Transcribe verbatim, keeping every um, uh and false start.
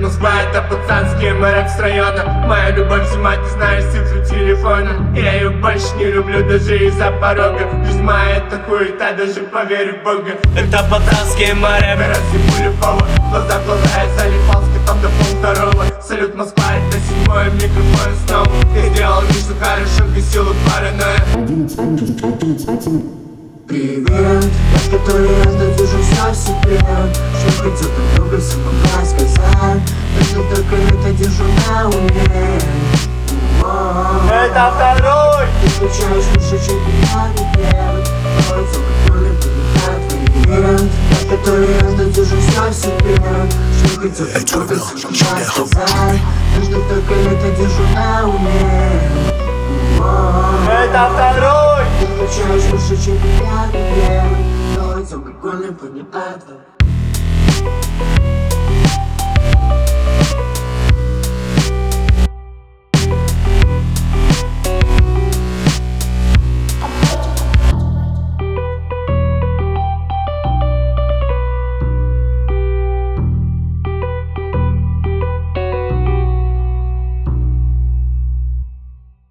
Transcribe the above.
Москва — это пацанский мэрок с района. Моя любовь зима, ты знаешь цифру телефона. Я ее больше не люблю даже из-за порога. Жизнь моя — это хуета, даже поверю в Бога. Это пацанские мэрок, разъебу любого. Глаза в глаза, я залипал с котом до полвторого. Салют, Москва, это седьмой микрофон снова. Я сделал вид, что хорошо, бесилу паранойя. Привет, я который раз додержу все в себе. Что хотел друг друга самому сказать. Даже только это держу на уме. Это второй! Ты скучаешь лучше, чем меня любят. Твой целый Привет, я который раз додержу все в себе. Что хотел друг друга самому сказать. Даже только это держу на уме. Это второй! Ты скучаешь лучше, чем меня любят. Твой целый прикольный планета.